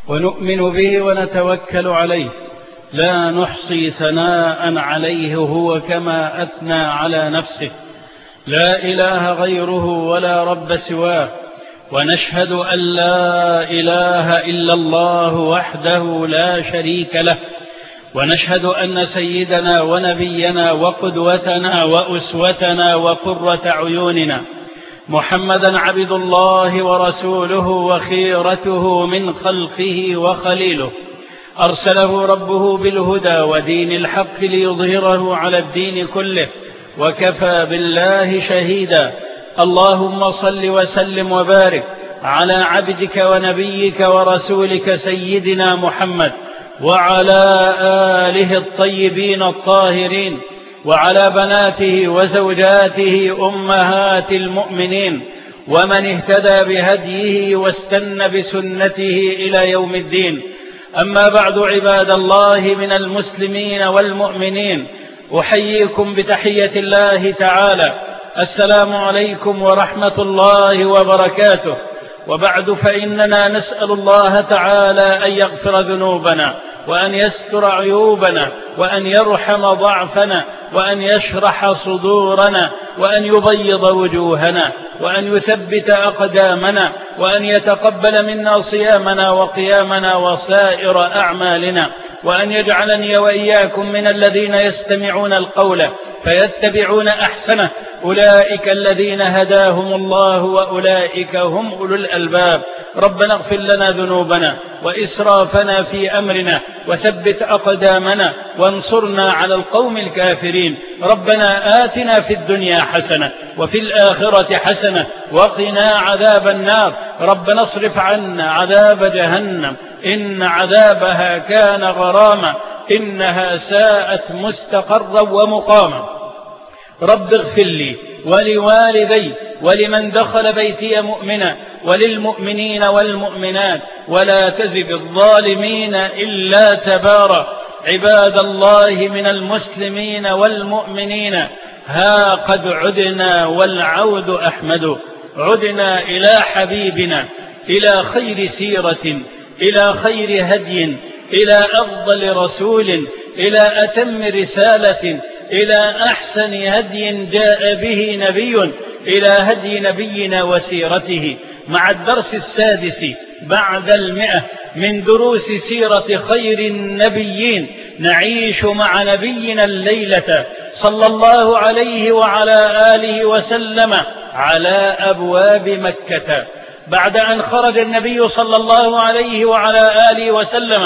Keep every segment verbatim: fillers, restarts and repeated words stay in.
ونؤمن به ونتوكل عليه، لا نحصي ثناء عليه هو كما أثنى على نفسه، لا إله غيره ولا رب سواه، ونشهد أن لا إله إلا الله وحده لا شريك له، ونشهد أن سيدنا ونبينا وقدوتنا وأسوتنا وقرة عيوننا محمدا عبد الله ورسوله وخيرته من خلقه وخليله، أرسله ربه بالهدى ودين الحق ليظهره على الدين كله، وكفى بالله شهيدا. اللهم صل وسلم وبارك على عبدك ونبيك ورسولك سيدنا محمد وعلى آله الطيبين الطاهرين، وعلى بناته وزوجاته أمهات المؤمنين، ومن اهتدى بهديه واستنى بسنته إلى يوم الدين. أما بعد، عباد الله من المسلمين والمؤمنين، أحييكم بتحية الله تعالى، السلام عليكم ورحمة الله وبركاته. وبعد، فإننا نسأل الله تعالى أن يغفر ذنوبنا، وأن يستر عيوبنا، وأن يرحم ضعفنا، وأن يشرح صدورنا، وأن يبيض وجوهنا، وأن يثبت أقدامنا، وأن يتقبل منا صيامنا وقيامنا وسائر أعمالنا، وأن يجعلني وإياكم من الذين يستمعون القول فيتبعون أحسنه، أولئك الذين هداهم الله وأولئك هم أولو الألباب. ربنا اغفر لنا ذنوبنا وإسرافنا في أمرنا، وثبت أقدامنا، وانصرنا على القوم الكافرين. ربنا آتنا في الدنيا حسنة وفي الآخرة حسنة وقنا عذاب النار. ربنا اصرف عنا عذاب جهنم إن عذابها كان غراما إنها ساءت مستقرا ومقاما. رب اغفر لي ولوالدي ولمن دخل بيتي مؤمنا وللمؤمنين والمؤمنات ولا تزد الظالمين إلا تبارا. عباد الله من المسلمين والمؤمنين، ها قد عدنا والعود أحمد، عدنا إلى حبيبنا، إلى خير سيرة، إلى خير هدي، إلى أفضل رسول، إلى أتم رسالة، إلى أحسن هدي جاء به نبي، إلى هدي نبينا وسيرته، مع الدرس السادس بعد المئة من دروس سيرة خير النبيين. نعيش مع نبينا الليلة صلى الله عليه وعلى آله وسلم على أبواب مكة، بعد أن خرج النبي صلى الله عليه وعلى آله وسلم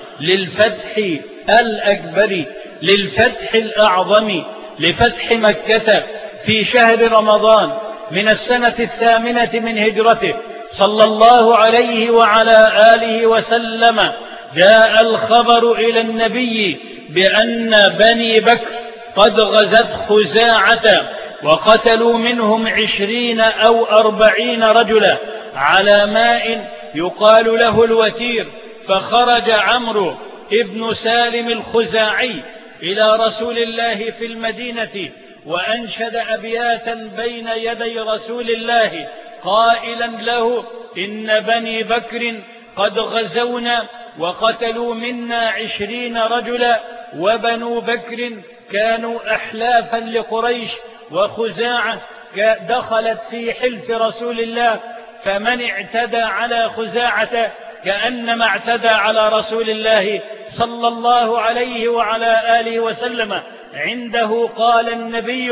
للفتح الأكبر، للفتح الأعظم، لفتح مكة في شهر رمضان من السنة الثامنة من هجرته صلى الله عليه وعلى آله وسلم. جاء الخبر إلى النبي بأن بني بكر قد غزت خزاعة وقتلوا منهم عشرين أو أربعين رجلا على ماء يقال له الوتير. فخرج عمرو ابن سالم الخزاعي إلى رسول الله في المدينة وأنشد أبياتا بين يدي رسول الله قائلا له: إن بني بكر قد غزونا وقتلوا منا عشرين رجلا، وبنو بكر كانوا أحلافا لقريش، وخزاعة دخلت في حلف رسول الله، فمن اعتدى على خزاعة كأنما اعتدى على رسول الله صلى الله عليه وعلى آله وسلم. عنده قال النبي: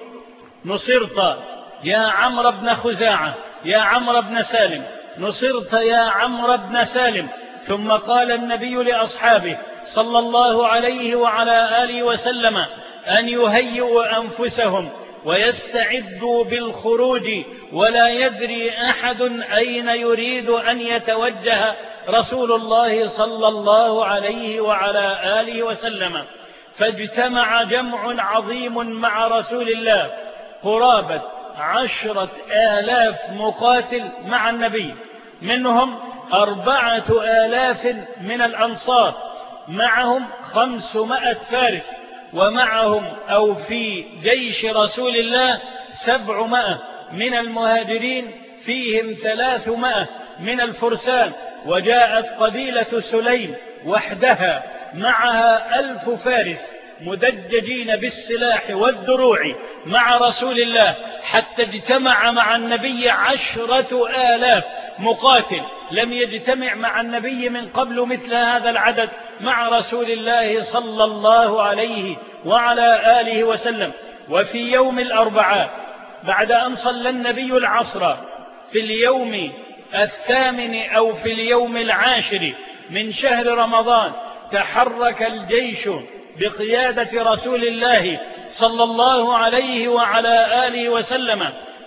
نصرت يا عمرو بن خزاعة، يا عمرو بن سالم، نصرت يا عمرو بن سالم. ثم قال النبي لأصحابه صلى الله عليه وعلى آله وسلم أن يهيئوا أنفسهم ويستعدوا بالخروج، ولا يدري أحد أين يريد أن يتوجه رسول الله صلى الله عليه وعلى آله وسلم. فاجتمع جمع عظيم مع رسول الله، قرابة عشرة آلاف مقاتل مع النبي، منهم أربعة آلاف من الأنصار، معهم خمسمائة فارس، ومعهم أو في جيش رسول الله سبعمائة من المهاجرين، فيهم ثلاثمائة من الفرسان، وجاءت قبيلة سليم وحدها معها ألف فارس مدججين بالسلاح والدروع مع رسول الله، حتى اجتمع مع النبي عشرة آلاف مقاتل. لم يجتمع مع النبي من قبل مثل هذا العدد مع رسول الله صلى الله عليه وعلى آله وسلم. وفي يوم الأربعاء بعد أن صلى النبي العصر في اليوم الثامن أو في اليوم العاشر من شهر رمضان، تحرك الجيش بقيادة رسول الله صلى الله عليه وعلى آله وسلم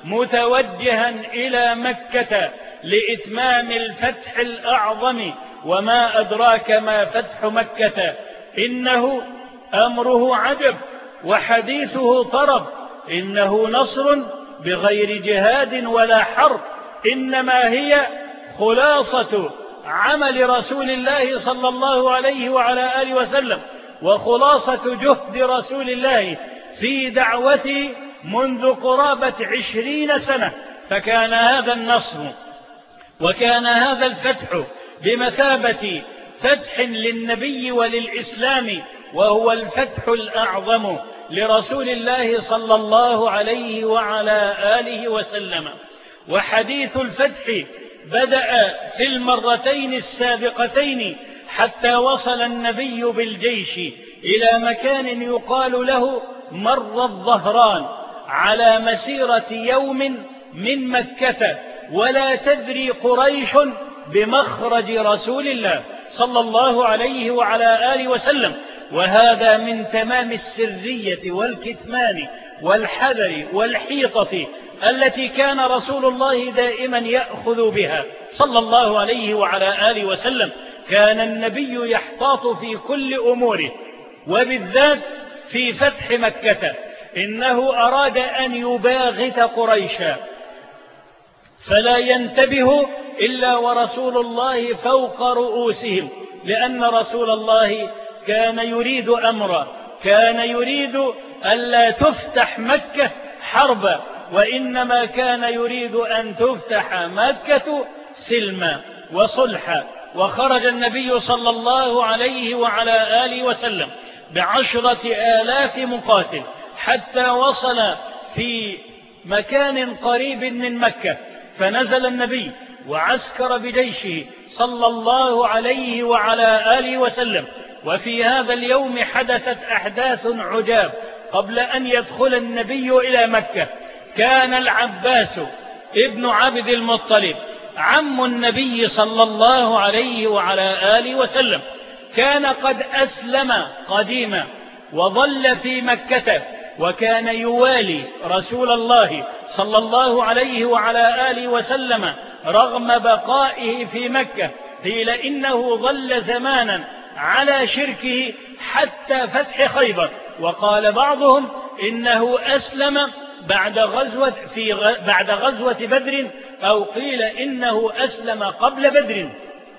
متوجها إلى مكة لإتمام الفتح الأعظم. وما أدراك ما فتح مكة، إنه أمره عجب وحديثه طرب، إنه نصر بغير جهاد ولا حرب، إنما هي خلاصة عمل رسول الله صلى الله عليه وعلى آله وسلم، وخلاصة جهد رسول الله في دعوته منذ قرابة عشرين سنة. فكان هذا النصر وكان هذا الفتح بمثابة فتح للنبي وللإسلام، وهو الفتح الأعظم لرسول الله صلى الله عليه وعلى آله وسلم. وحديث الفتح بدأ في المرتين السابقتين حتى وصل النبي بالجيش إلى مكان يقال له مر الظهران، على مسيرة يوم من مكة، ولا تدري قريش بمخرج رسول الله صلى الله عليه وعلى آله وسلم. وهذا من تمام السرية والكتمان والحذر والحيطة التي كان رسول الله دائما يأخذ بها صلى الله عليه وعلى آله وسلم. كان النبي يحتاط في كل أموره، وبالذات في فتح مكة. إنه أراد أن يباغت قريشا فلا ينتبه إلا ورسول الله فوق رؤوسهم، لأن رسول الله كان يريد أمرا، كان يريد ألا تفتح مكة حربا، وإنما كان يريد أن تفتح مكة سلما وصلحا. وخرج النبي صلى الله عليه وعلى آله وسلم بعشرة آلاف مقاتل حتى وصل في مكان قريب من مكة، فنزل النبي وعسكر بجيشه صلى الله عليه وعلى آله وسلم. وفي هذا اليوم حدثت أحداث عجاب قبل أن يدخل النبي إلى مكة. كان العباس ابن عبد المطلب عم النبي صلى الله عليه وعلى آله وسلم، كان قد أسلم قديما وظل في مكة، وكان يوالي رسول الله صلى الله عليه وعلى آله وسلم رغم بقائه في مكة. قيل إنه ظل زمانا على شركه حتى فتح خيبر، وقال بعضهم إنه أسلم بعد غزوة, في غ... بعد غزوة بدر، أو قيل إنه أسلم قبل بدر.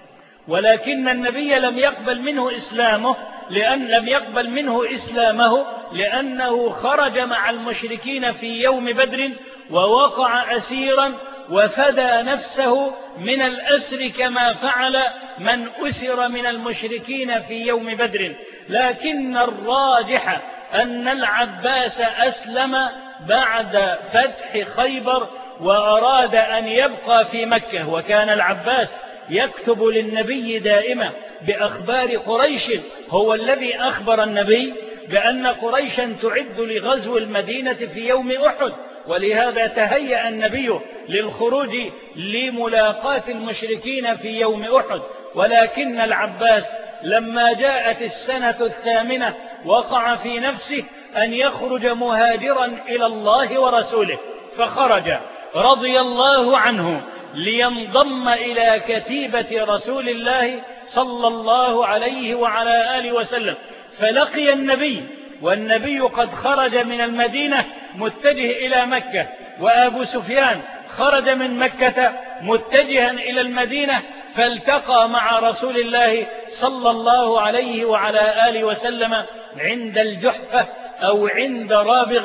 ولكن النبي لم يقبل منه إسلامه لأن لم يقبل منه إسلامه لأنه خرج مع المشركين في يوم بدر ووقع أسيرا وفدى نفسه من الأسر كما فعل من أسر من المشركين في يوم بدر. لكن الراجح أن العباس أسلم بعد فتح خيبر وأراد أن يبقى في مكة. وكان العباس يكتب للنبي دائما بأخبار قريش، هو الذي أخبر النبي بأن قريشا تعد لغزو المدينة في يوم أحد، ولهذا تهيأ النبي للخروج لملاقاة المشركين في يوم أحد. ولكن العباس لما جاءت السنة الثامنة وقع في نفسه أن يخرج مهاجرا إلى الله ورسوله، فخرج رضي الله عنه لينضم إلى كتيبة رسول الله صلى الله عليه وعلى آله وسلم. فلقي النبي والنبي قد خرج من المدينة متجه إلى مكة، وأبو سفيان خرج من مكة متجها إلى المدينة، فالتقى مع رسول الله صلى الله عليه وعلى آله وسلم عند الجحفة أو عند رابغ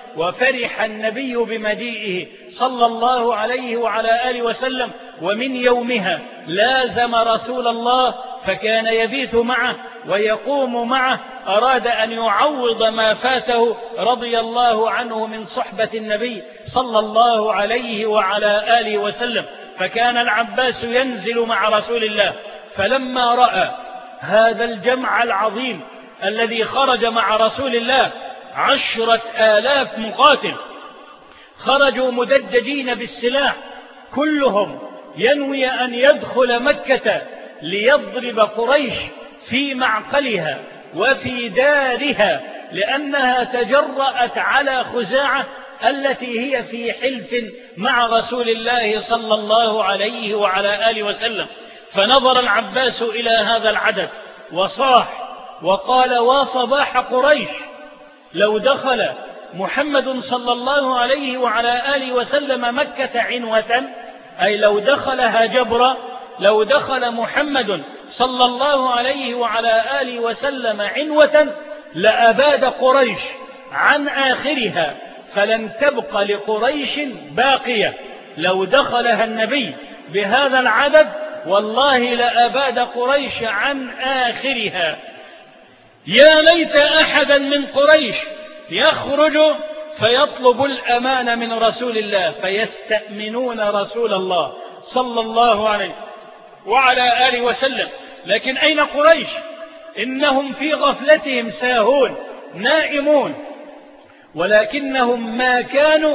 وفرح النبي بمجيئه صلى الله عليه وعلى آله وسلم، ومن يومها لازم رسول الله فكان يبيت معه ويقوم معه، أراد أن يعوض ما فاته رضي الله عنه من صحبة النبي صلى الله عليه وعلى آله وسلم. فكان العباس ينزل مع رسول الله، فلما رأى هذا الجمع العظيم الذي خرج مع رسول الله عشرة آلاف مقاتل، خرجوا مدججين بالسلاح، كلهم ينوي أن يدخل مكة ليضرب قريش في معقلها وفي دارها، لأنها تجرأت على خزاعة التي هي في حلف مع رسول الله صلى الله عليه وعلى آله وسلم. فنظر العباس إلى هذا العدد وصاح وقال: وصباح قريش، لو دخل محمد صلى الله عليه وعلى آله وسلم مكة عنوة، أي لو دخلها جبرا، لو دخل محمد صلى الله عليه وعلى آله وسلم عنوة لأباد قريش عن آخرها، فلن تبق لقريش باقية. لو دخلها النبي بهذا العدد والله لأباد قريش عن آخرها. يا ليت أحدا من قريش يخرج فيطلب الأمان من رسول الله، فيستأمنون رسول الله صلى الله عليه وعلى آله وسلم. لكن أين قريش؟ إنهم في غفلتهم ساهون نائمون، ولكنهم ما كانوا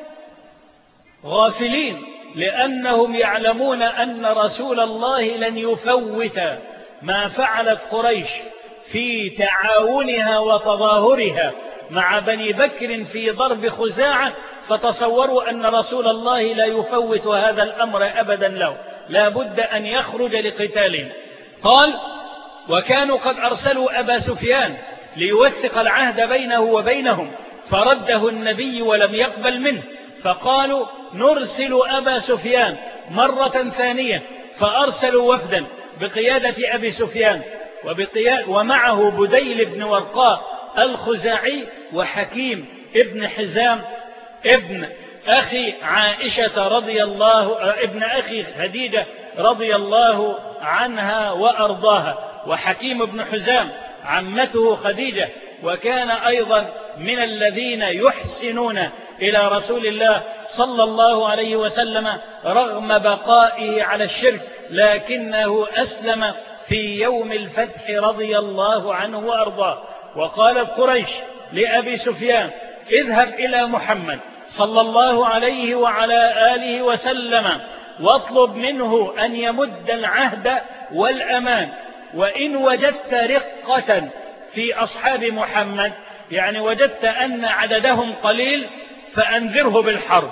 غافلين، لأنهم يعلمون أن رسول الله لن يفوت ما فعلت قريش في تعاونها وتظاهرها مع بني بكر في ضرب خزاعة، فتصوروا أن رسول الله لا يفوت هذا الأمر أبدا له، لا بد أن يخرج لقتالهم. قال: وكانوا قد أرسلوا أبا سفيان ليوثق العهد بينه وبينهم، فرده النبي ولم يقبل منه، فقالوا: نرسل أبا سفيان مرة ثانية، فأرسلوا وفدا بقيادة أبي سفيان ومعه بديل بن ورقاء الخزاعي وحكيم ابن حزام ابن أخي عائشة رضي الله ابن أخي خديجة رضي الله عنها وأرضاها، وحكيم بن حزام عمته خديجة، وكان أيضا من الذين يحسنون إلى رسول الله صلى الله عليه وسلم رغم بقائه على الشرك، لكنه أسلم في يوم الفتح رضي الله عنه وأرضاه. وقالت قريش لأبي سفيان: اذهب إلى محمد صلى الله عليه وعلى آله وسلم واطلب منه أن يمد العهد والأمان، وإن وجدت رقة في أصحاب محمد، يعني وجدت أن عددهم قليل، فأنذره بالحرب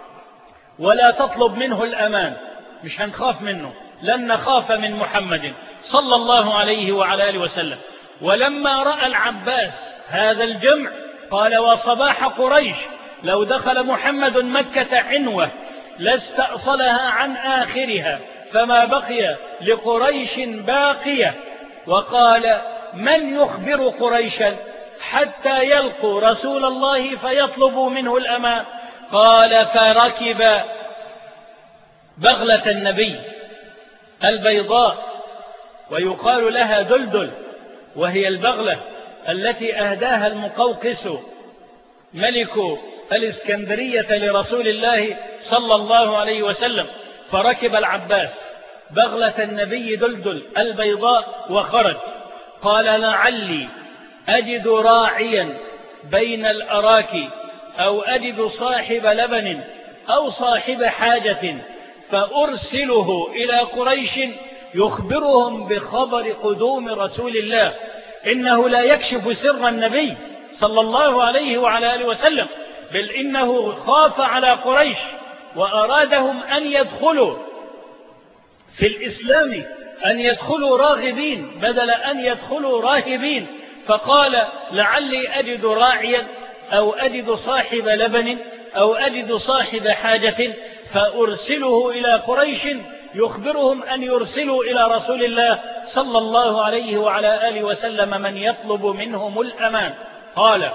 ولا تطلب منه الأمان، مش هنخاف منه، لن نخاف من محمد صلى الله عليه وعلى آله وسلم. ولما رأى العباس هذا الجمع قال: وصباح قريش، لو دخل محمد مكة عنوة لاستأصلها عن آخرها، فما بقي لقريش باقية. وقال: من يخبر قريشا حتى يلقوا رسول الله فيطلبوا منه الأمان؟ قال: فركب بغلة النبي البيضاء، ويقال لها دلدل، وهي البغلة التي أهداها المقوقس ملك الإسكندرية لرسول الله صلى الله عليه وسلم. فركب العباس بغلة النبي دلدل البيضاء وخرج. قال: لعلي أجد راعيا بين الأراك، أو أجد صاحب لبن أو صاحب حاجة، فأرسله إلى قريش يخبرهم بخبر قدوم رسول الله. إنه لا يكشف سر النبي صلى الله عليه وعلى آله وسلم، بل إنه خاف على قريش وأرادهم أن يدخلوا في الإسلام، أن يدخلوا راغبين بدل أن يدخلوا راهبين. فقال: لعلي أجد راعيا أو أجد صاحب لبن أو أجد صاحب حاجة، فأرسله إلى قريش يخبرهم أن يرسلوا إلى رسول الله صلى الله عليه وعلى آله وسلم من يطلب منهم الأمان. قال: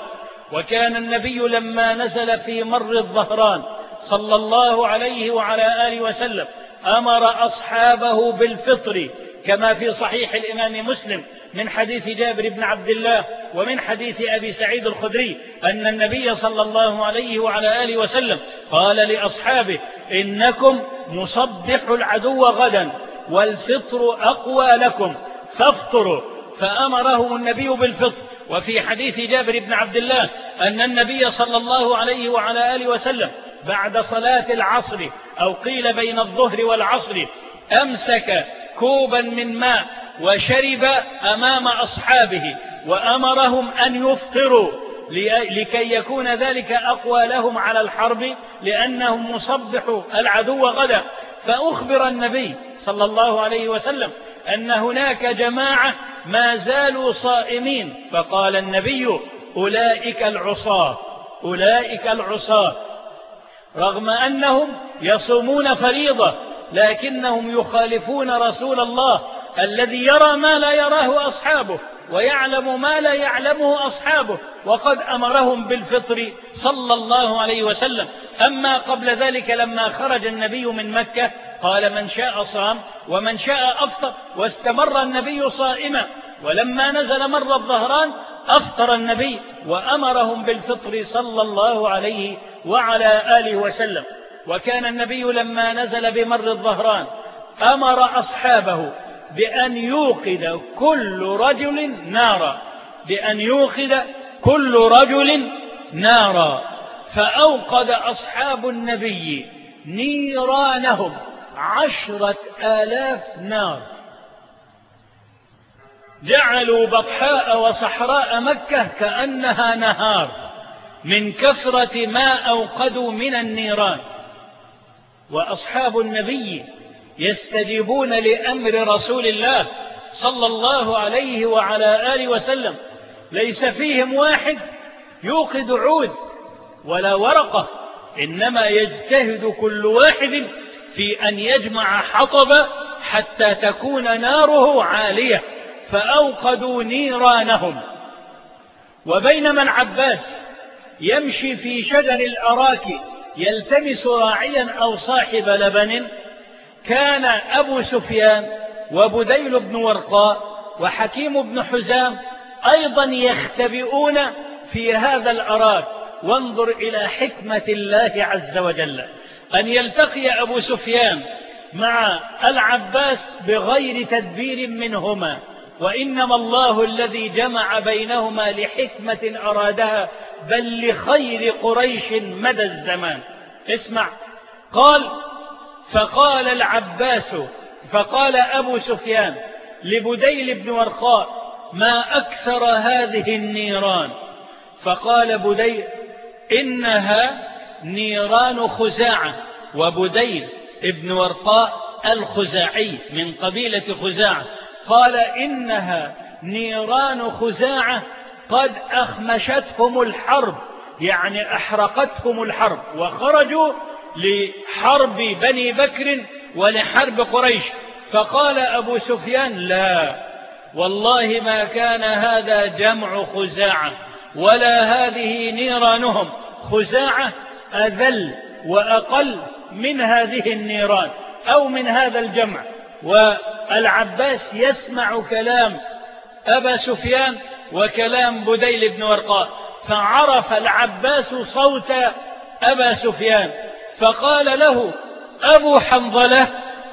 وكان النبي لما نزل في مر الظهران صلى الله عليه وعلى آله وسلم أمر أصحابه بالفطر كما في صحيح الإمام مسلم من حديث جابر بن عبد الله ومن حديث أبي سعيد الخدري أن النبي صلى الله عليه وعلى آله وسلم قال لأصحابه: إنكم مصبحوا العدو غدا والفطر أقوى لكم فافطروا، فأمرهم النبي بالفطر. وفي حديث جابر بن عبد الله أن النبي صلى الله عليه وعلى آله وسلم بعد صلاة العصر أو قيل بين الظهر والعصر أمسك كوبا من ماء وشرب أمام أصحابه وأمرهم أن يفطروا لكي يكون ذلك أقوى لهم على الحرب لأنهم مصبحوا العدو غدا. فأخبر النبي صلى الله عليه وسلم أن هناك جماعة ما زالوا صائمين، فقال النبي: أولئك العصاة، أولئك العصاة، رغم أنهم يصومون فريضة لكنهم يخالفون رسول الله الذي يرى ما لا يراه أصحابه ويعلم ما لا يعلمه أصحابه، وقد أمرهم بالفطر صلى الله عليه وسلم. أما قبل ذلك لما خرج النبي من مكة قال: من شاء صام ومن شاء أفطر، واستمر النبي صائما. ولما نزل مر الظهران أفطر النبي وأمرهم بالفطر صلى الله عليه وعلى آله وسلم. وكان النبي لما نزل بمر الظهران أمر أصحابه بأن يوقد كل رجل نارا، بأن يوقد كل رجل نارا، فأوقد أصحاب النبي نيرانهم عشرة آلاف نار، جعلوا بطحاء وصحراء مكة كأنها نهار من كثرة ما أوقدوا من النيران. وأصحاب النبي يستجيبون لأمر رسول الله صلى الله عليه وعلى آله وسلم، ليس فيهم واحد يوقد عود ولا ورقة، إنما يجتهد كل واحد في أن يجمع حطب حتى تكون ناره عالية، فأوقدوا نيرانهم. وبينما العباس يمشي في شجر الأراك يلتمس راعيا أو صاحب لبن، كان أبو سفيان وبديل بن ورقاء وحكيم بن حزام أيضا يختبئون في هذا الأراك. وانظر إلى حكمة الله عز وجل أن يلتقي أبو سفيان مع العباس بغير تدبير منهما، وإنما الله الذي جمع بينهما لحكمة أرادها بل لخير قريش مدى الزمان. اسمع، قال: فقال العباس فقال أبو سفيان لبديل بن ورقاء: ما أكثر هذه النيران؟ فقال بديل: إنها نيران خزاعة. وبديل ابن ورقاء الخزاعي من قبيلة خزاعة قال: إنها نيران خزاعة قد أخمشتهم الحرب، يعني أحرقتهم الحرب، وخرجوا لحرب بني بكر ولحرب قريش. فقال أبو سفيان: لا والله ما كان هذا جمع خزاعة ولا هذه نيرانهم، خزاعة أذل وأقل من هذه النيران أو من هذا الجمع. والعباس يسمع كلام أبا سفيان وكلام بديل بن ورقاء، فعرف العباس صوت أبا سفيان فقال له: أبو حنظلة.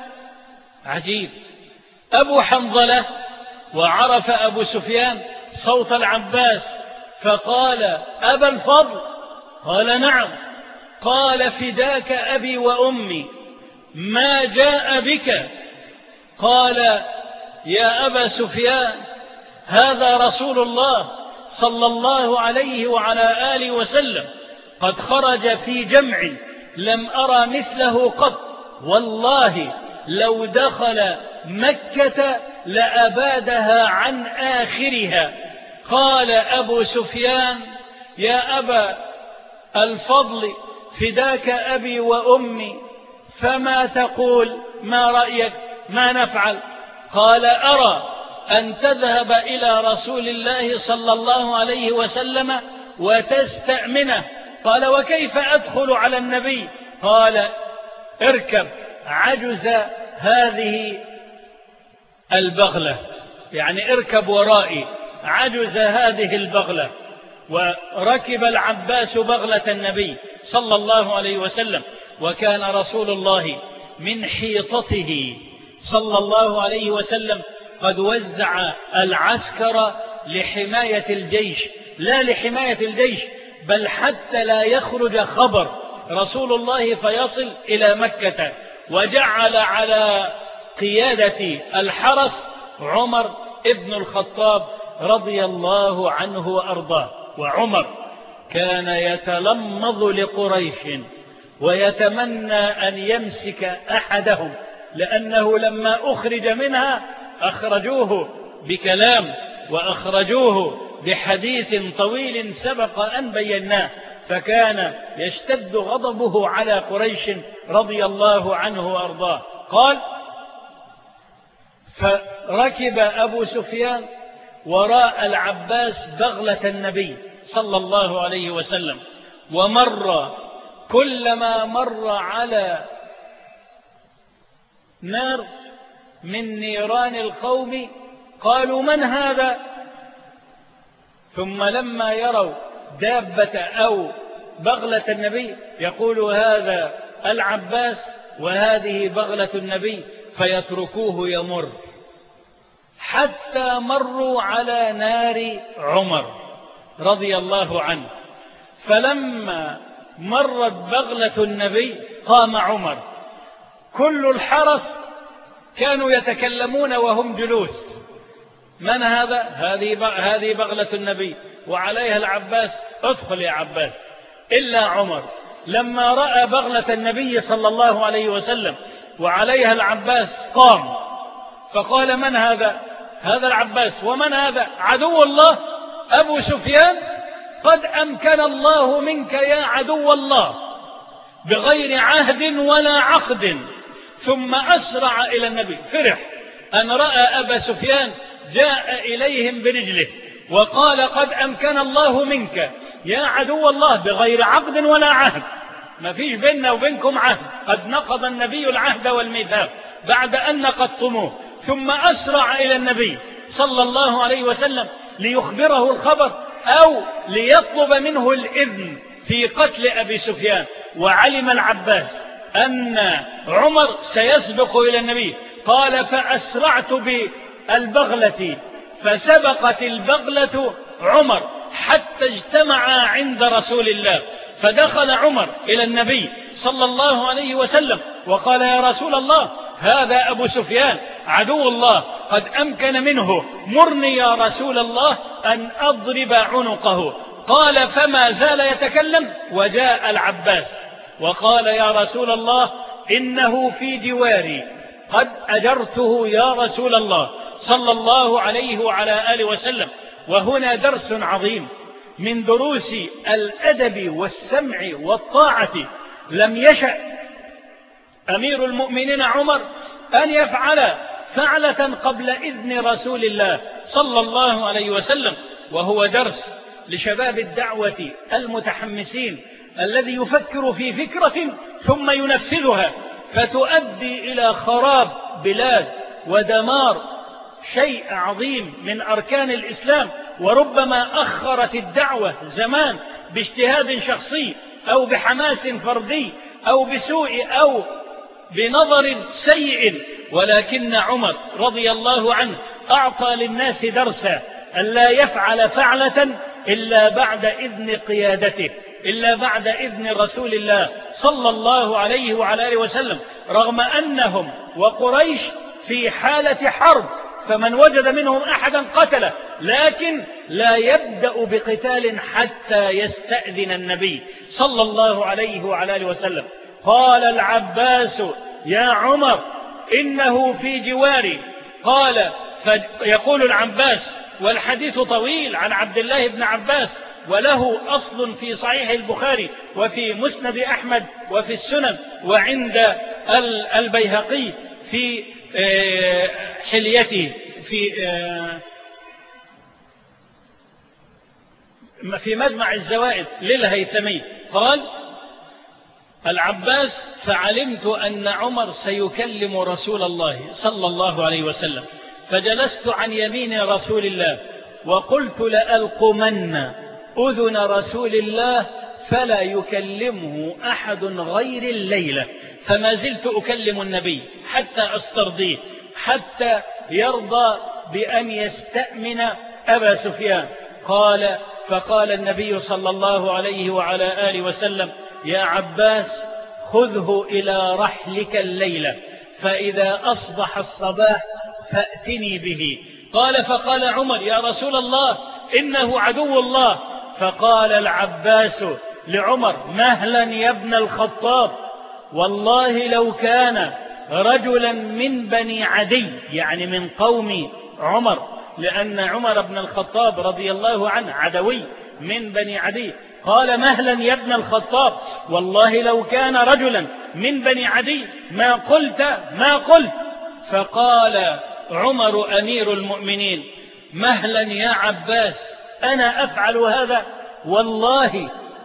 عجيب، أبو حنظلة. وعرف أبو سفيان صوت العباس فقال: أبا الفضل؟ قال: نعم. قال: فداك أبي وأمي، ما جاء بك؟ قال: يا أبا سفيان، هذا رسول الله صلى الله عليه وعلى آله وسلم قد خرج في جمع لم أرى مثله قط، والله لو دخل مكة لأبادها عن آخرها. قال أبو سفيان: يا أبا الفضل، فداك أبي وأمي، فما تقول؟ ما رأيك؟ ما نفعل؟ قال: أرى أن تذهب إلى رسول الله صلى الله عليه وسلم وتستأمنه. قال وكيف أدخل على النبي؟ قال اركب عجز هذه البغلة، يعني اركب ورائي عجز هذه البغلة. وركب العباس بغلة النبي صلى الله عليه وسلم، وكان رسول الله من حيطته صلى الله عليه وسلم قد وزع العسكر لحماية الجيش، لا لحماية الجيش بل حتى لا يخرج خبر رسول الله فيصل إلى مكة، وجعل على قيادة الحرس عمر ابن الخطاب رضي الله عنه وأرضاه. وعمر كان يتلمظ لقريش ويتمنى أن يمسك أحدهم، لأنه لما أخرج منها أخرجوه بكلام وأخرجوه بحديث طويل سبق أن بيناه، فكان يشتد غضبه على قريش رضي الله عنه وأرضاه. قال فركب أبو سفيان وراء العباس بغلة النبي صلى الله عليه وسلم، ومر كلما مر على نار من نيران القوم قالوا من هذا؟ ثم لما يروا دابة أو بغلة النبي يقول هذا العباس وهذه بغلة النبي، فيتركوه يمر حتى مروا على نار عمر رضي الله عنه. فلما مرت بغلة النبي قام عمر، كل الحرس كانوا يتكلمون وهم جلوس، من هذا؟ هذه بغلة النبي وعليها العباس، ادخل يا عباس. إلا عمر لما رأى بغلة النبي صلى الله عليه وسلم وعليها العباس قام فقال من هذا؟ هذا العباس. ومن هذا؟ عدو الله أبو سفيان، قد أمكن الله منك يا عدو الله بغير عهد ولا عقد. ثم أسرع إلى النبي، فرح أن رأى أبا سفيان جاء إليهم برجله وقال قد أمكن الله منك يا عدو الله بغير عقد ولا عهد، ما فيش بيننا وبينكم عهد، قد نقض النبي العهد والميثاق بعد أن نقضتموه. ثم أسرع إلى النبي صلى الله عليه وسلم ليخبره الخبر أو ليطلب منه الإذن في قتل أبي سفيان. وعلم العباس أن عمر سيسبق إلى النبي، قال فأسرعت بالبغلة فسبقت البغلة عمر حتى اجتمعا عند رسول الله. فدخل عمر إلى النبي صلى الله عليه وسلم وقال يا رسول الله هذا أبو سفيان عدو الله قد أمكن منه، مرني يا رسول الله أن أضرب عنقه. قال فما زال يتكلم وجاء العباس وقال يا رسول الله إنه في جواري قد أجرته يا رسول الله صلى الله عليه وعلى آله وسلم. وهنا درس عظيم من دروس الأدب والسمع والطاعة. لم يشأ أمير المؤمنين عمر أن يفعل فعلة قبل إذن رسول الله صلى الله عليه وسلم، وهو درس لشباب الدعوة المتحمسين الذي يفكر في فكرة ثم ينفذها فتؤدي إلى خراب بلاد ودمار شيء عظيم من أركان الإسلام، وربما أخرت الدعوة زمان باجتهاد شخصي أو بحماس فردي أو بسوء أو بنظر سيء. ولكن عمر رضي الله عنه أعطى للناس درسا ألا يفعل فعلة إلا بعد إذن قيادته، إلا بعد إذن رسول الله صلى الله عليه وعلى آله وسلم، رغم أنهم وقريش في حالة حرب، فمن وجد منهم أحدا قتله، لكن لا يبدأ بقتال حتى يستأذن النبي صلى الله عليه وعلى آله وسلم. قال العباس يا عمر إنه في جواري. قال فيقول العباس، والحديث طويل عن عبد الله بن عباس وله أصل في صحيح البخاري وفي مسند أحمد وفي السنن وعند البيهقي في حليته في في مجمع الزوائد للهيثمي قال العباس فعلمت أن عمر سيكلم رسول الله صلى الله عليه وسلم فجلست عن يمين رسول الله وقلت لألقمن أذن رسول الله فلا يكلمه أحد غير الليلة، فما زلت أكلم النبي حتى أسترضيه حتى يرضى بأن يستأمن أبا سفيان. قال فقال النبي صلى الله عليه وعلى آله وسلم يا عباس خذه إلى رحلك الليلة فإذا أصبح الصباح فأتني به. قال فقال عمر يا رسول الله إنه عدو الله. فقال العباس لعمر مهلا يا ابن الخطاب والله لو كان رجلا من بني عدي يعني من قوم عمر، لأن عمر بن الخطاب رضي الله عنه عدوي من بني عدي. قال مهلا يا ابن الخطاب والله لو كان رجلا من بني عدي ما قلت ما قلت. فقال عمر أمير المؤمنين مهلا يا عباس أنا أفعل هذا والله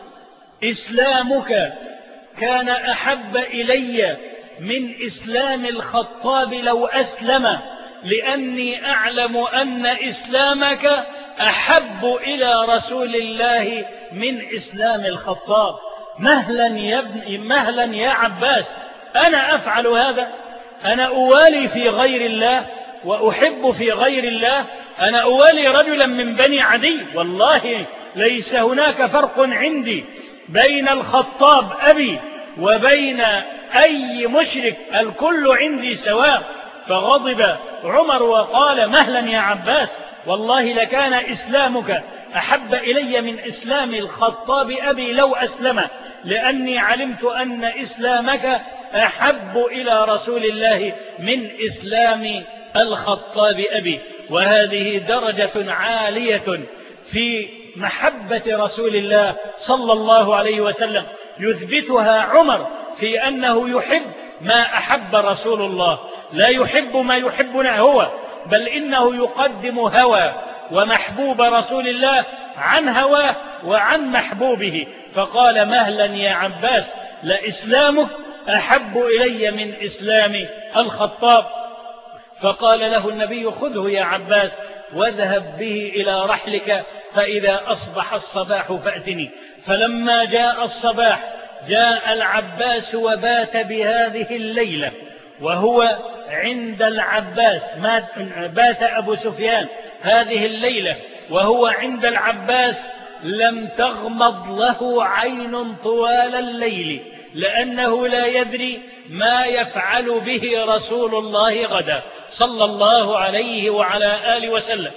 إسلامك كان أحب إلي من إسلام الخطاب لو أسلم، لأني أعلم أن إسلامك أحب إلى رسول الله من إسلام الخطاب. مهلا يا ابن مهلا يا عباس أنا أفعل هذا، أنا أوالي في غير الله وأحب في غير الله، أنا أوالي رجلا من بني عدي والله ليس هناك فرق عندي بين الخطاب أبي وبين أي مشرك، الكل عندي سواء. فغضب عمر وقال مهلا يا عباس والله لكان إسلامك أحب إلي من إسلام الخطاب أبي لو أسلم، لأني علمت أن إسلامك أحب إلى رسول الله من إسلام الخطاب أبي. وهذه درجة عالية في محبة رسول الله صلى الله عليه وسلم يثبتها عمر في أنه يحب ما أحب رسول الله، لا يحب ما يحبنا هو، بل إنه يقدم هوى ومحبوب رسول الله عن هواه وعن محبوبه. فقال مهلا يا عباس لإسلامه أحب إلي من إسلام الخطاب. فقال له النبي خذه يا عباس واذهب به إلى رحلك فإذا أصبح الصباح فأتني. فلما جاء الصباح جاء العباس وبات بهذه الليلة وهو عند العباس، بات أبو سفيان هذه الليلة وهو عند العباس لم تغمض له عين طوال الليل، لأنه لا يدري ما يفعل به رسول الله غدا صلى الله عليه وعلى آله وسلم،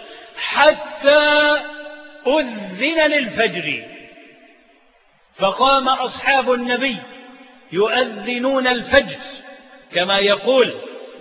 حتى أذن للفجر. فقام أصحاب النبي يؤذنون الفجر كما يقول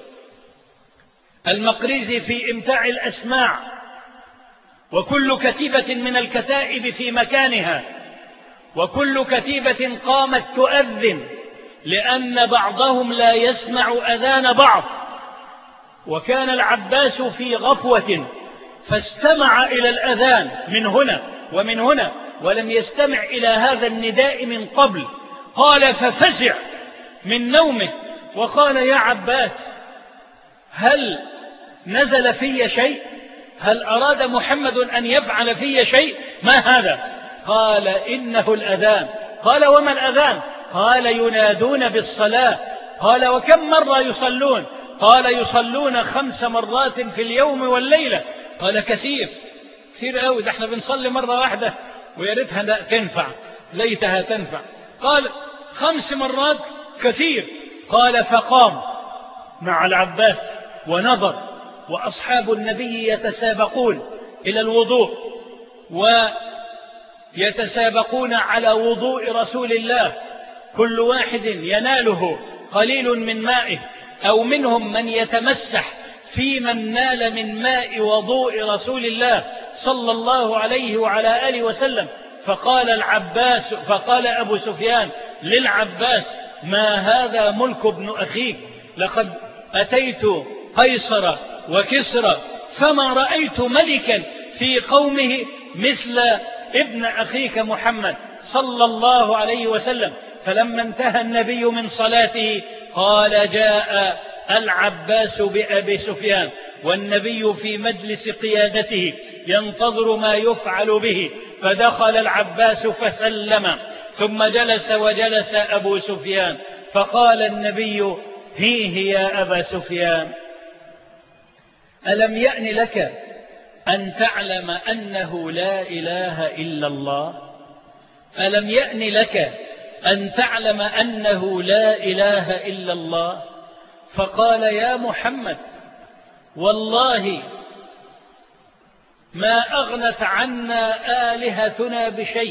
المقريزي في إمتاع الأسماع: وكل كتيبة من الكتائب في مكانها، وكل كتيبة قامت تؤذن، لأن بعضهم لا يسمع أذان بعض. وكان العباس في غفوة فاستمع إلى الأذان من هنا ومن هنا ولم يستمع إلى هذا النداء من قبل. قال ففزع من نومه وقال يا عباس هل نزل في شيء؟ هل أراد محمد أن يفعل في شيء؟ ما هذا؟ قال إنه الأذان. قال وما الأذان؟ قال ينادون بالصلاة. قال وكم مرة يصلون؟ قال يصلون خمس مرات في اليوم والليلة. قال كثير كثير قوي، ده احنا بنصلي مرة واحدة ويا ريتها لا تنفع، ليتها تنفع. قال خمس مرات كثير. قال فقام مع العباس ونظر، وأصحاب النبي يتسابقون إلى الوضوء ويتسابقون على وضوء رسول الله، كل واحد يناله قليل من مائه، أو منهم من يتمسح في من نال من ماء وضوء رسول الله صلى الله عليه وعلى آله وسلم. فقال العباس فقال أبو سفيان للعباس ما هذا ملك ابن أخيك؟ لقد أتيت قيصر وكسرى فما رأيت ملكا في قومه مثل ابن أخيك محمد صلى الله عليه وسلم. فلما انتهى النبي من صلاته قال جاء العباس بأبي سفيان والنبي في مجلس قيادته ينتظر ما يفعل به، فدخل العباس فسلم ثم جلس وجلس أبو سفيان، فقال النبي: هيه يا أبا سفيان، ألم يأن لك أن تعلم أنه لا إله إلا الله؟ ألم يأن لك أن تعلم أنه لا إله إلا الله؟ فقال: يا محمد، والله ما أغنت عنا آلهتنا بشيء،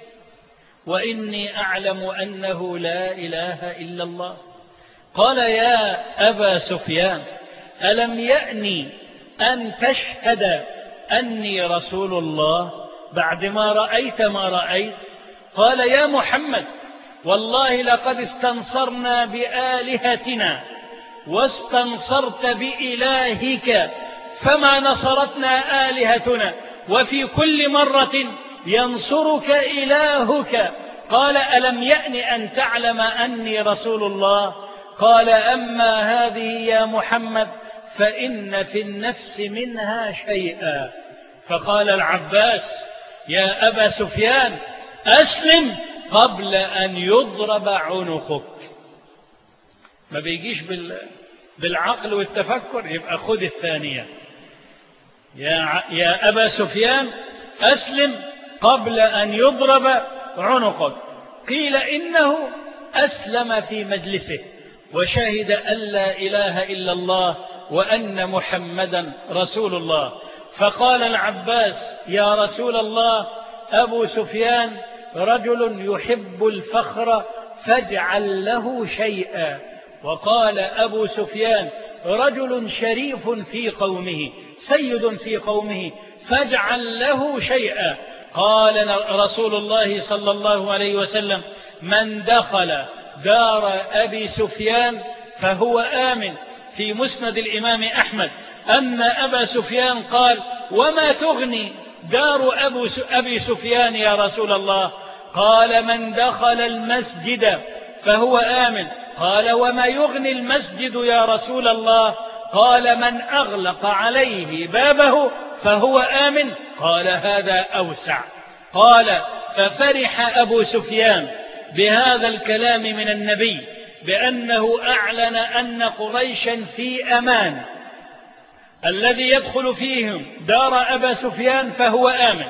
وإني أعلم أنه لا إله إلا الله. قال: يا أبا سفيان، ألم يأني أن تشهد أني رسول الله بعد ما رأيت ما رأيت؟ قال: يا محمد، والله لقد استنصرنا بآلهتنا واستنصرت بإلهك فما نصرتنا آلهتنا، وفي كل مرة ينصرك إلهك. قال: ألم يأن أن تعلم أني رسول الله؟ قال: أما هذه يا محمد فإن في النفس منها شيئا. فقال العباس: يا أبا سفيان، أسلم قبل أن يضرب عنقك. ما بيجيش بالعقل والتفكر، يبقى خذ الثانية. يا, يا أبا سفيان، أسلم قبل أن يضرب عنقك. قيل إنه أسلم في مجلسه وشهد أن لا إله إلا الله وأن محمدا رسول الله. فقال العباس: يا رسول الله، أبو سفيان رجل يحب الفخر فاجعل له شيئا. وقال أبو سفيان: رجل شريف في قومه، سيد في قومه، فاجعل له شيئا. قال رسول الله صلى الله عليه وسلم: من دخل دار أبي سفيان فهو آمن. في مسند الإمام أحمد أن أبا سفيان قال: وما تغني دار أبي سفيان يا رسول الله؟ قال: من دخل المسجد فهو آمن. قال: وما يغني المسجد يا رسول الله؟ قال: من أغلق عليه بابه فهو آمن. قال: هذا أوسع. قال: ففرح أبو سفيان بهذا الكلام من النبي بأنه أعلن أن قريشا في أمان، الذي يدخل فيهم دار أبا سفيان فهو آمن،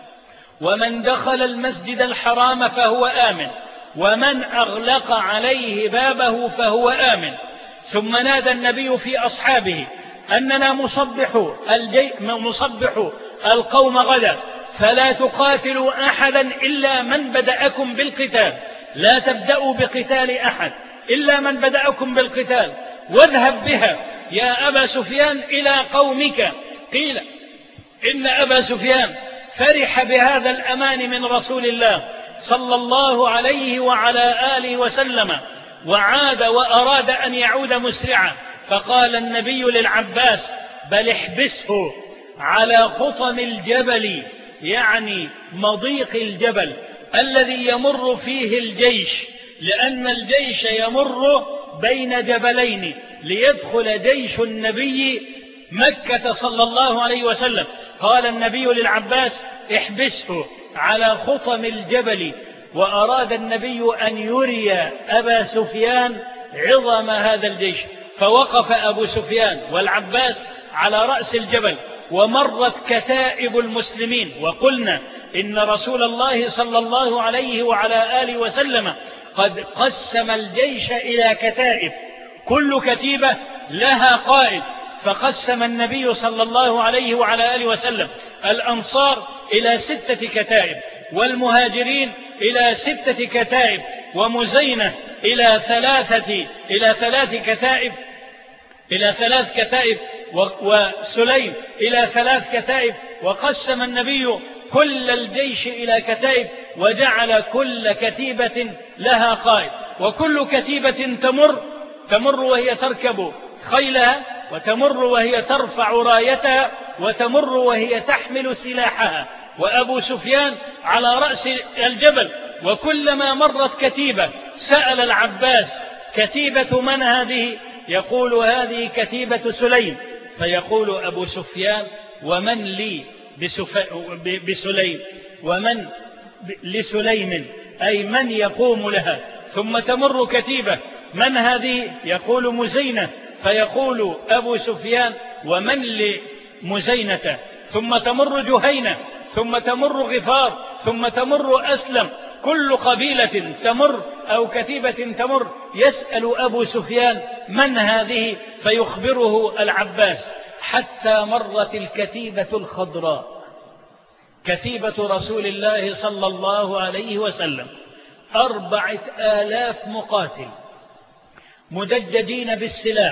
ومن دخل المسجد الحرام فهو آمن، ومن أغلق عليه بابه فهو آمن. ثم نادى النبي في أصحابه: أننا مصبح, الجي... مصبح القوم غدا، فلا تقاتلوا أحدا إلا من بدأكم بالقتال، لا تبدأوا بقتال أحد إلا من بدأكم بالقتال، واذهب بها يا أبا سفيان إلى قومك. قيل إن أبا سفيان فرح بهذا الأمان من رسول الله صلى الله عليه وعلى آله وسلم، وعاد وأراد أن يعود مسرعا، فقال النبي للعباس: بل احبسه على خطم الجبل، يعني مضيق الجبل الذي يمر فيه الجيش، لأن الجيش يمر بين جبلين ليدخل جيش النبي مكة صلى الله عليه وسلم. قال النبي للعباس: احبسه على خطم الجبل. وأراد النبي أن يري أبا سفيان عظم هذا الجيش، فوقف أبو سفيان والعباس على رأس الجبل، ومرت كتائب المسلمين. وقلنا إن رسول الله صلى الله عليه وعلى آله وسلم قد قسم الجيش إلى كتائب، كل كتيبة لها قائد، فقسم النبي صلى الله عليه وعلى آله وسلم الأنصار إلى ستة كتائب، والمهاجرين إلى ستة كتائب، ومزينة إلى ثلاثة إلى ثلاث كتائب إلى ثلاث كتائب وسليم إلى ثلاث كتائب. وقسم النبي كل الجيش إلى كتائب، وجعل كل كتيبة لها قائد، وكل كتيبة تمر تمر وهي تركب خيلها، وتمر وهي ترفع رايتها، وتمر وهي تحمل سلاحها. وأبو سفيان على رأس الجبل، وكلما مرت كتيبة سأل العباس: كتيبة من هذه؟ يقول: هذه كتيبة سليم. فيقول أبو سفيان: ومن لي بسليم؟ ومن لسليم؟ أي من يقوم لها؟ ثم تمر كتيبة: من هذه؟ يقول: مزينة. فيقول أبو سفيان: ومن لمزينة؟ ثم تمر جهينة، ثم تمر غفار، ثم تمر أسلم، كل قبيلة تمر أو كتيبة تمر يسأل أبو سفيان: من هذه؟ فيخبره العباس، حتى مرت الكتيبة الخضراء، كتيبة رسول الله صلى الله عليه وسلم، أربعة آلاف مقاتل مدججين بالسلاح،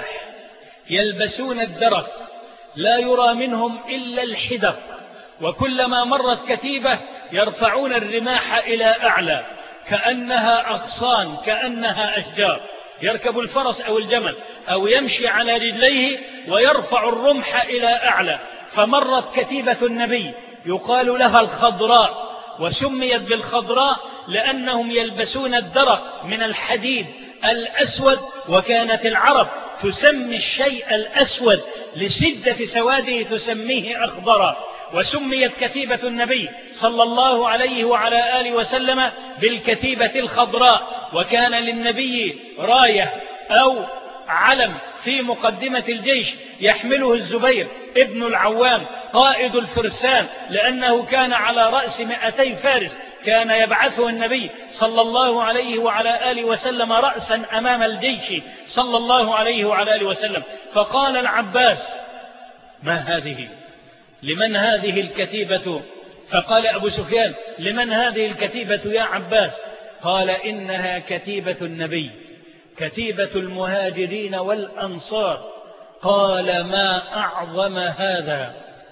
يلبسون الدرق، لا يرى منهم إلا الحدق، وكلما مرت كتيبة يرفعون الرماح إلى أعلى كأنها أغصان، كأنها أشجار. يركب الفرس أو الجمل أو يمشي على رجليه ويرفع الرمح إلى أعلى. فمرت كتيبة النبي يقال لها الخضراء، وسميت بالخضراء لأنهم يلبسون الدرق من الحديد الأسود، وكانت العرب تسمي الشيء الأسود لشدة سواده تسميه أخضرا. وسميت كتيبة النبي صلى الله عليه وعلى آله وسلم بالكتيبة الخضراء. وكان للنبي راية أو علم في مقدمة الجيش يحمله الزبير ابن العوام قائد الفرسان، لأنه كان على رأس مئتي فارس، كان يبعثه النبي صلى الله عليه وعلى آله وسلم رأسا أمام الجيش صلى الله عليه وعلى آله وسلم. فقال العباس: ما هذه؟ لمن هذه الكتيبة؟ فقال أبو سفيان: لمن هذه الكتيبة يا عباس؟ قال: إنها كتيبة النبي، كتيبة المهاجرين والأنصار. قال: ما أعظم هذا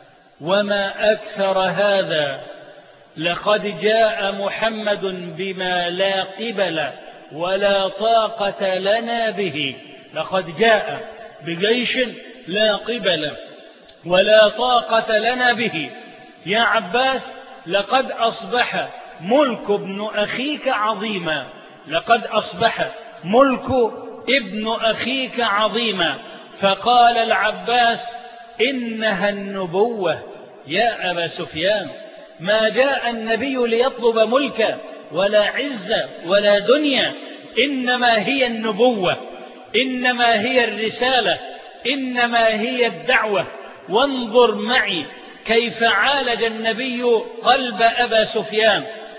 وما أكثر هذا، لقد جاء محمد بما لا قبل ولا طاقة لنا به. لقد جاء بجيش لا قبل ولا طاقة لنا به. يا عباس، لقد أصبح ملك ابن أخيك عظيما، لقد أصبح ملك ابن أخيك عظيما. فقال العباس: إنها النبوة يا أبا سفيان، ما جاء النبي ليطلب ملكا ولا عزة ولا دنيا، إنما هي النبوة، إنما هي الرسالة، إنما هي الدعوة. وانظر معي كيف عالج النبي قلب أبا سفيان،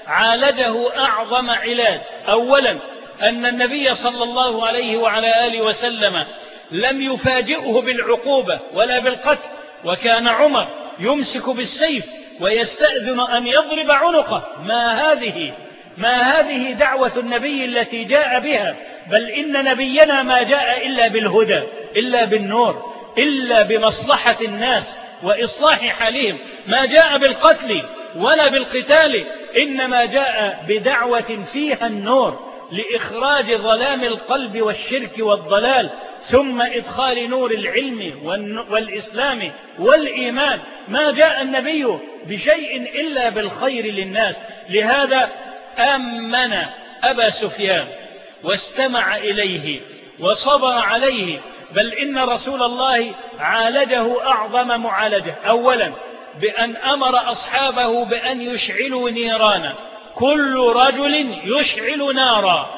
عالجه أعظم علاج. أولا، أن النبي صلى الله عليه وعلى آله وسلم لم يفاجئه بالعقوبة ولا بالقتل، وكان عمر يمسك بالسيف ويستأذن أن يضرب عنقه. ما هذه ما هذه دعوة النبي التي جاء بها؟ بل إن نبينا ما جاء إلا بالهدى، إلا بالنور، إلا بمصلحة الناس وإصلاح حالهم، ما جاء بالقتل ولا بالقتال، إنما جاء بدعوة فيها النور لإخراج ظلام القلب والشرك والضلال، ثم إدخال نور العلم والإسلام والإيمان. ما جاء النبي بشيء إلا بالخير للناس. لهذا آمن أبا سفيان واستمع إليه وصبر عليه، بل إن رسول الله عالجه أعظم معالجة. أولا، بأن أمر أصحابه بأن يشعلوا نيرانا، كل رجل يشعل نارا،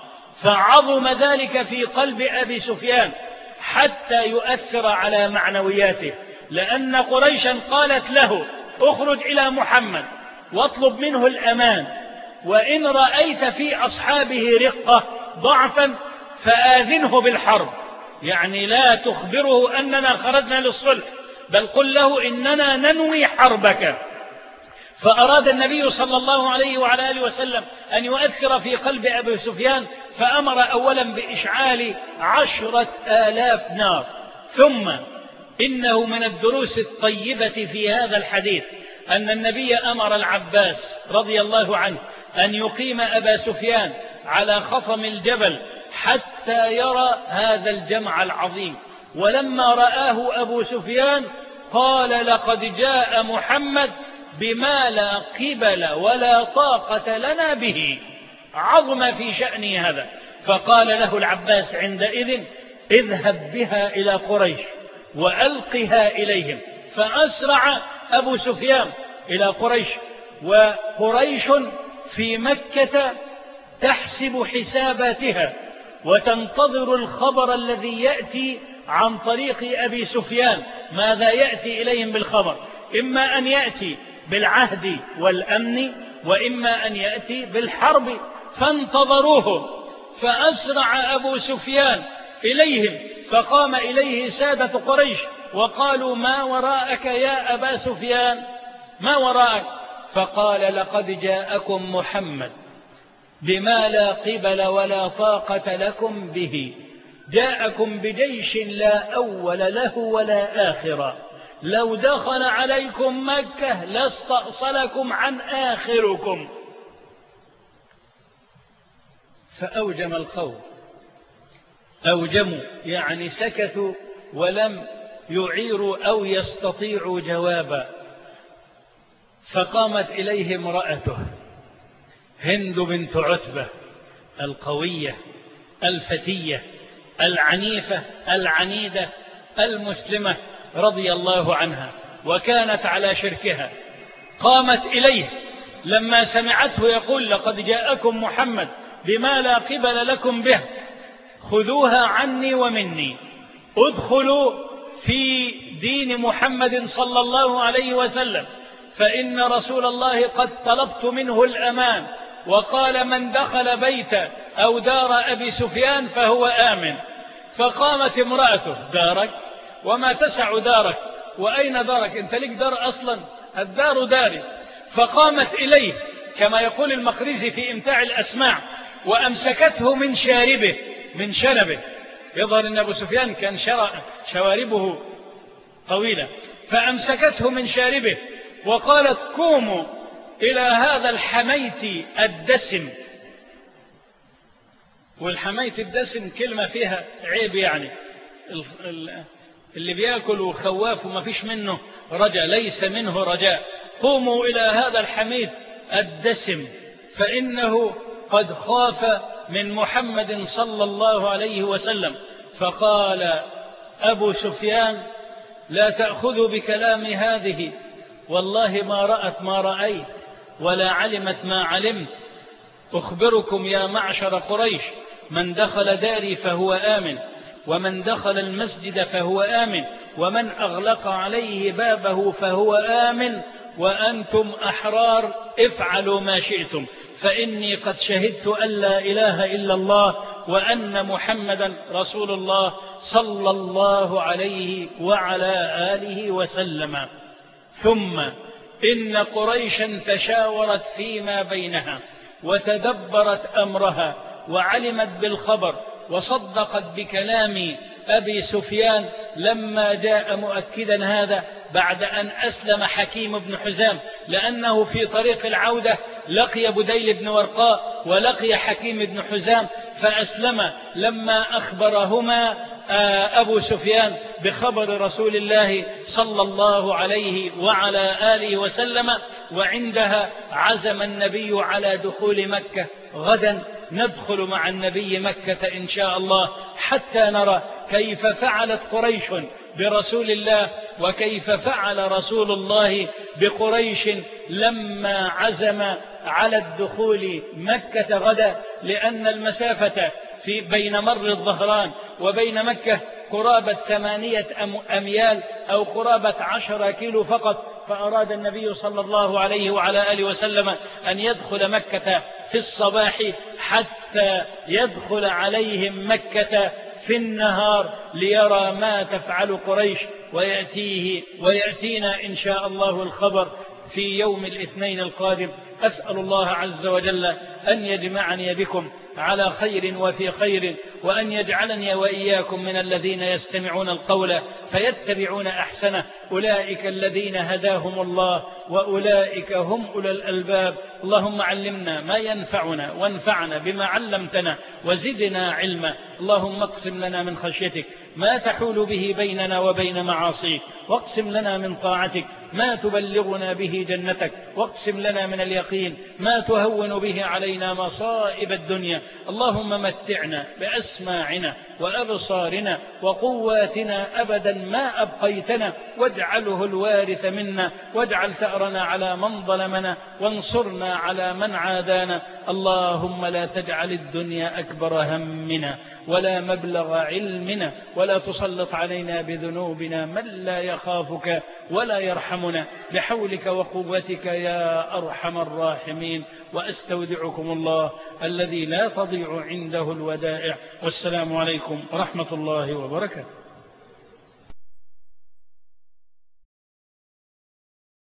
فعظم ذلك في قلب أبي سفيان حتى يؤثر على معنوياته، لأن قريشا قالت له: اخرج إلى محمد واطلب منه الأمان، وإن رأيت في أصحابه رقة ضعفا فآذنه بالحرب، يعني لا تخبره أننا خرجنا للصلح، بل قل له إننا ننوي حربك. فأراد النبي صلى الله عليه وعلى آله وسلم أن يؤثر في قلب أبي سفيان، فأمر أولا بإشعال عشرة آلاف نار. ثم إنه من الدروس الطيبة في هذا الحديث أن النبي أمر العباس رضي الله عنه أن يقيم أبا سفيان على خصم الجبل حتى يرى هذا الجمع العظيم. ولما رآه أبو سفيان قال: لقد جاء محمد بما لا قبل ولا طاقة لنا به. عظم في شأني هذا. فقال له العباس عندئذ اذهب بها إلى قريش وألقها إليهم. فأسرع أبو سفيان إلى قريش، وقريش في مكة تحسب حساباتها وتنتظر الخبر الذي يأتي عن طريق أبي سفيان، ماذا يأتي إليهم بالخبر، إما أن يأتي بالعهد والأمن وإما أن يأتي بالحرب. فانتظروه. فأسرع أبو سفيان إليهم، فقام إليه سادة قريش وقالوا ما وراءك يا أبا سفيان، ما وراءك؟ فقال لقد جاءكم محمد بما لا قبل ولا طاقة لكم به، جاءكم بجيش لا أول له ولا آخر، لو دخل عليكم مكة لاستأصلكم عن آخركم. فأوجم القوم، أوجموا يعني سكتوا ولم يعيروا أو يستطيعوا جوابا. فقامت إليه امرأته هند بنت عتبة القوية الفتية العنيفة العنيدة المسلمة رضي الله عنها، وكانت على شركها. قامت إليه لما سمعته يقول لقد جاءكم محمد بما لا قبل لكم به، خذوها عني ومني، ادخلوا في دين محمد صلى الله عليه وسلم، فإن رسول الله قد طلبت منه الأمان وقال من دخل بيت أو دار أبي سفيان فهو آمن. فقامت امرأته دارك وما تسع دارك، وأين دارك؟ أنت لك دار أصلا؟ الدار داري. فقامت إليه كما يقول المخرزي في إمتاع الأسماع وأمسكته من شاربه من شنبه. يظهر أن أبو سفيان كان شواربه طويلة، فأمسكته من شاربه وقالت قوموا إلى هذا الحميت الدسم. والحميت الدسم كلمة فيها عيب، يعني اللي بيأكل خواف وما فيش منه رجاء، ليس منه رجاء. قوموا إلى هذا الحميت الدسم فإنه قد خاف من محمد صلى الله عليه وسلم. فقال أبو سفيان لا تأخذوا بكلام هذه، والله ما رأت ما رأيت ولا علمت ما علمت. أخبركم يا معشر قريش من دخل داري فهو آمن، ومن دخل المسجد فهو آمن، ومن أغلق عليه بابه فهو آمن، وأنتم أحرار افعلوا ما شئتم، فإني قد شهدت أن لا إله إلا الله وأن محمدا رسول الله صلى الله عليه وعلى آله وسلم. ثم إن قريشا تشاورت فيما بينها وتدبرت أمرها وعلمت بالخبر وصدقت بكلام أبي سفيان لما جاء مؤكدا هذا بعد أن أسلم حكيم بن حزام، لأنه في طريق العودة لقي بديل بن ورقاء ولقي حكيم بن حزام فأسلم لما أخبرهما أبو سفيان بخبر رسول الله صلى الله عليه وعلى آله وسلم. وعندها عزم النبي على دخول مكة غدا، ندخل مع النبي مكة إن شاء الله حتى نرى كيف فعلت قريش برسول الله وكيف فعل رسول الله بقريش لما عزم على الدخول مكة غدا، لأن المسافة في بين مر الظهران وبين مكة قرابة ثمانية أميال أو قرابة عشر كيلو فقط. فأراد النبي صلى الله عليه وعلى آله وسلم أن يدخل مكة في الصباح حتى يدخل عليهم مكة في النهار ليرى ما تفعل قريش ويأتيه ويأتينا إن شاء الله الخبر في يوم الاثنين القادم. أسأل الله عز وجل أن يجمعني بكم على خير وفي خير، وأن يجعلني وإياكم من الذين يستمعون القول فيتبعون أحسنه، أولئك الذين هداهم الله وأولئك هم أولو الألباب. اللهم علمنا ما ينفعنا وانفعنا بما علمتنا وزدنا علما. اللهم اقسم لنا من خشيتك ما تحول به بيننا وبين معاصيك، واقسم لنا من طاعتك ما تبلغنا به جنتك، واقسم لنا من اليقين ما تهون به علينا مصائب الدنيا. اللهم متعنا بأسماعنا وأبصارنا وقواتنا أبدا ما أبقيتنا، واجعله الوارث منا، واجعل ثأرنا على من ظلمنا، وانصرنا على من عادانا. اللهم لا تجعل الدنيا أكبر همنا ولا مبلغ علمنا، ولا تسلط علينا بذنوبنا من لا يخافك ولا يرحمنا، بحولك وقوتك يا أرحم الراحمين. وأستودعكم الله الذي لا تضيع عنده الودائع. والسلام عليكم ورحمة الله وبركاته.